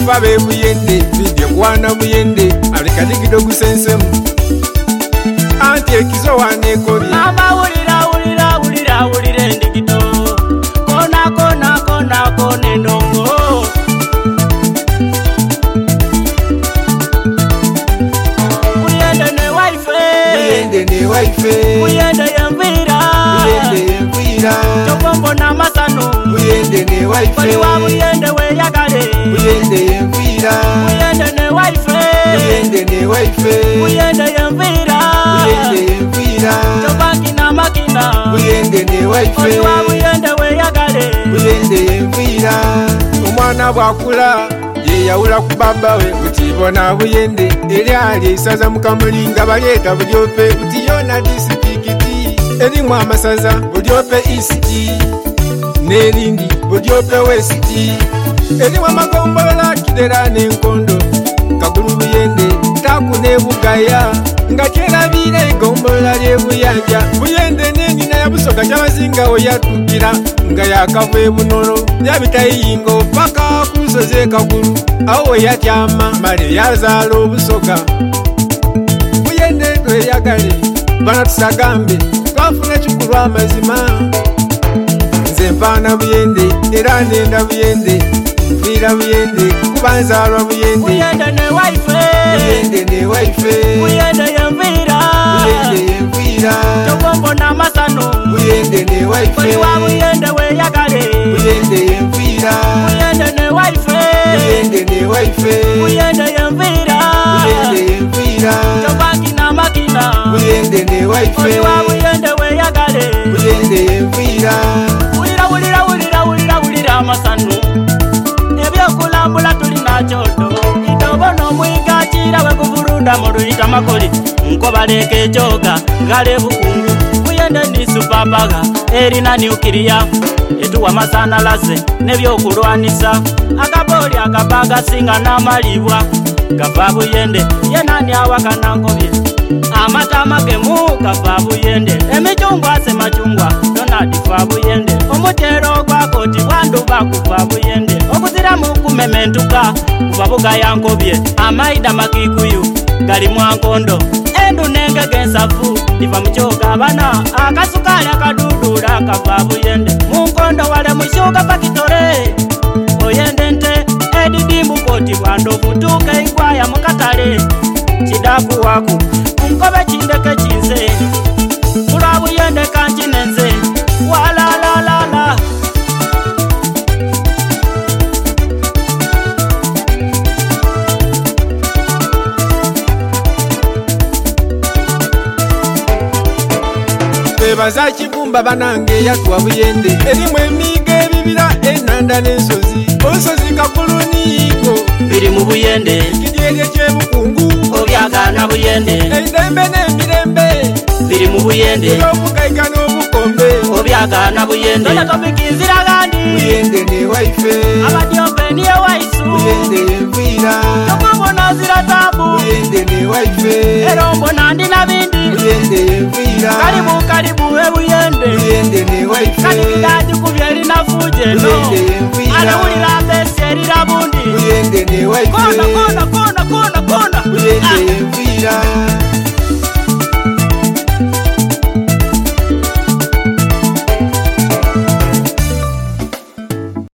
babe buyende bidye kwana buyende alikadigido gusensemu anti ekizo wanekobye mama ulira ndigito kona nendongo Muyende yemvira Chopombo na masano Waliwa muyende we yagale Muyende yemvira Muyende ne waife Muyende yemvira Chopaki na makina Waliwa muyende we yagale Muyende yemvira Omwana bwakula yeyawula ku baba we kutibona buyende eryali isaza mukamulinga baleta bulyope kutiyona disipikiti erimu amasaza bulyope isiti nerindi bulyope wesiti erimu amagombolola kidera n'enkondo kagulu buyende taku nebugaya nga kyerabire egombolola lyebuyanja buyende n'ennyina yabusoga kyabazingawo yatukira nga yakava ebunolo yabitayiyingo paka kunsoze kagulu awo weyatyama male yazaala obusoga buyende tweyagale bana tusagambe twafuna kikulwa amazima nze mpaana buyende era nenda buyende nfiira buyende kuba nzaalwa buyende Muyende ne waife Muyende yemvira Chopombo na masano Waliwa muyende we yagale Muyende ne waife Muyende yemvira Chopaki na makina Waliwa muyende we yagale Ulira masano ebyokulambula tulina kyoto itobono mwiga kirawe kuvulunda muluyita makoli nkobaleka ekyoka ngale bukungu muyende ni supapaga erina niukiriya etuwa masanalaze nebyokulwanisa akaboli akabaga singa n'amalibwa gava buyende yenani awakana nkobye amatama gemu gava buyende emicungwa se macungwa donadi fa buyende omutero gwakoti bwandu bakuva buyende okuzira mu kumementuka kuva bugaya nkobye amaida makikuyu gali mwankondo endu nengege ensafu diva mucyoga abana akasukali akadudula kava buyende munkondo wale mushuga pakitore oyende nte edidimbu koti bwandu kutuka igwaya mukatale kidaku waku unkobe kindeke kinze kulwa buyende kankinenze walalalala bebaza kibumba banange yatwa buyende erimu emiga ebibira enanda n'ensozi onsozi kakulu niyigo biri mu buyende ekidyerye kyebukungu obyagana buyende eidembe n'emirembe biri mu buyende ey'obugaiga n'obukombe obyagana buyende tonatomikizira gandi buyende ne waife abadyope niye waisu buyende yemvira tokwabona zira tabu buyende ne waife erombo nandi na bindi buyende yemvira karibu ebuyende buyende ne waife kanikidadi kubyeri na fuje no buyende yemvira alawulira mbesi erira bundi buyende ne waife kona buyende